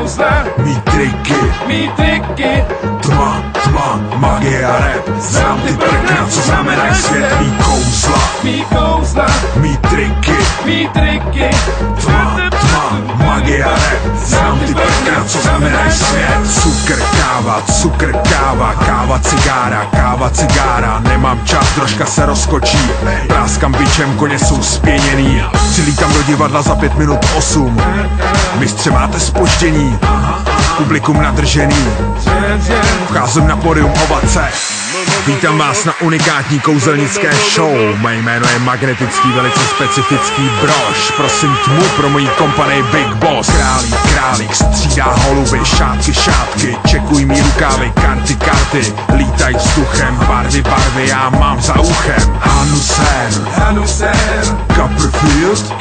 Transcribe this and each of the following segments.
kouzla, mý triky, tma, magie a rap. Znám ty prkna, co znamenají svět. Mý kouzla, mý triky, tma, magie a rap. Znám ty prkna, co znamenají svět. Cukr, káva, cigára. Nemám čas, troška se rozkočí. Práskám bičem, koně jsou spěněný. Přilítám do divadla za 5 minut 8. Mistře, máte zpoždění, publikum nadržený. Vcházím na pódium ovace. Vítám vás na unikátní kouzelnické show. Mé jméno je magnetický, velice specifický brož. Prosím tmu pro mojí kompany Big Boss. Králík střídá holuby, šátky, čekuj mý rukávy, karty, lítaj vzduchem, barvy, já mám za uchem. Hanuser, Copperfield,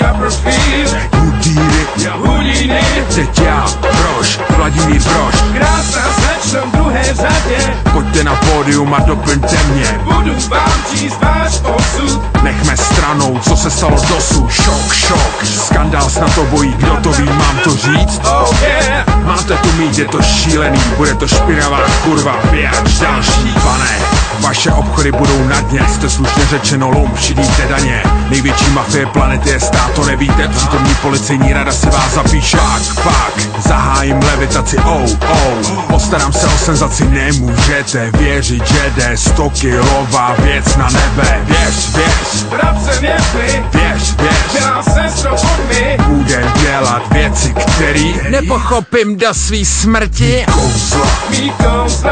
Houdini, teď já, Brož, Vladimír Brož. Krásná slečno v druhé řadě, pojďte na pódium a doplňte mě. budu vám číst váš osud. Nechme stranou, co se stalo dosud. Šok, skandál snad to bojí, kdo to ví, mám to říct? Oh yeah. Máte tu mít, je to šílený, bude to špinavá kurva, věř další, pane. Vaše obchody budou na dně, jste slušně řečeno lump, šidíte daně. Největší mafie planety je stát, to nevíte, přítomní policejní rada si vás zapíše. Pak, zahájím levitaci, postarám se o senzaci, nemůžete věřit, že jde 100kilová věc na nebe. Věř, Vrabce věřli, věř, dělá sestro podmy. budem dělat věci, který nepochopím do svý smrti. Mý kouzla,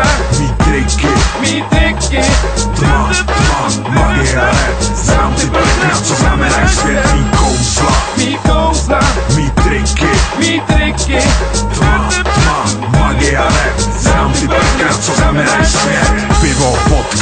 Mý triky, tma, magie a rap. Znám ty prkna, co znamenají svět. mý kouzla, Mý triky, tma, magie a rap. Znám ty prkna, co znamenají svět. Pivo,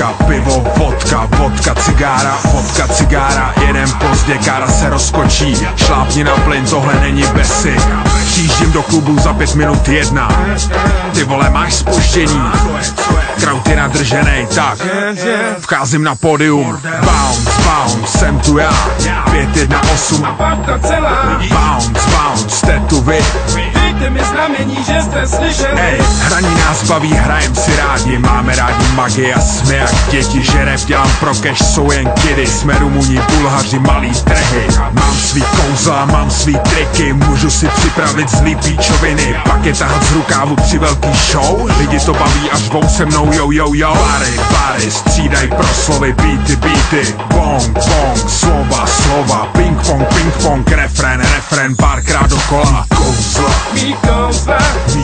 vodka, cigára, jedem pozdě, kára se rozkočí. Šlápni na plyn, tohle není besy. Přijíždím do klubu za 5 minut 1. Ty vole, máš zpoždění, kraut je nadrženej, tak vcházím na pódium. Bounce, jsem tu já, 518. parta celá. Bounce, jste tu vy. Dejte mi znamení, že jste slyšeli. Ej, hraní nás baví, hrajem si rádi. Máme rádi magii a jsme jak děti. Že rap dělám pro cash, jsou jen kidy. Jsme Rumuni, Bulhaři, malý trhy. Mám svý kouzla, mám svý triky. Můžu si připravit zlý píčoviny, pak je tahat z rukávu při velký show. Lidi to baví, až vou se mnou, yo. Bary, střídaj proslovy, beaty. Bong, slova, ping pong, refrén, párkrát dokola. Mý kouzla,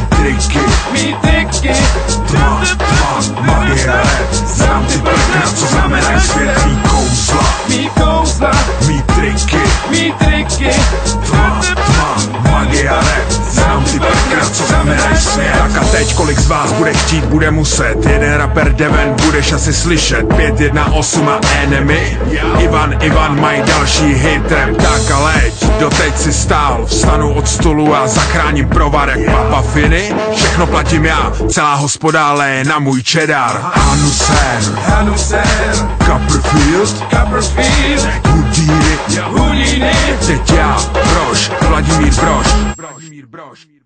Mý triky, tma, magie a rap. Znám ty prkna, co znamenají svět. mý kouzla, Mý triky, tma, magie a rap. Znám ty prkna, co znamenají svět. Tak a teď kolik z vás bude chtít, bude muset. Jeden rapper Deven, budeš asi slyšet. 518 a Enemy, Ivan mají další hit. Rap tak a leď, doteď si stál. Vstanu od stolu a zachráním provarek. Papa Finy, všechno platím já. Celá hospoda, ale je na můj čedar. Hanuser, Copperfield, Houdini, teď já, Brož, Vladimír Brož.